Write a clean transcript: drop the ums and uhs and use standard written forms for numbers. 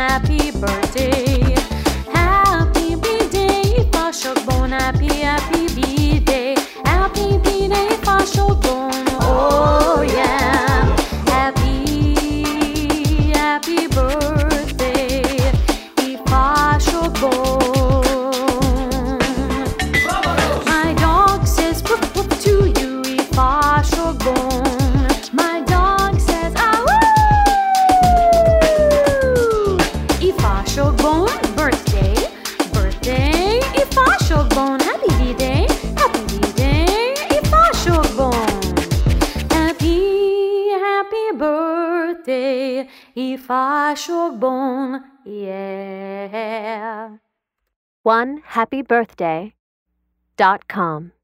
happy birthday. Happy birthday, ifasokbon, happy birthday. Happy birthday, ifasokbon, oh yeah. Happy birthday, ifasokbon. My dog says woof woof to you, ifasokbon. My dog says awoo. Ifasokbon, birthday, ifasokbon, happy birthday, ifasokbon. Happy birthday, ifasokbon, yeah. OneHappyBirthday.com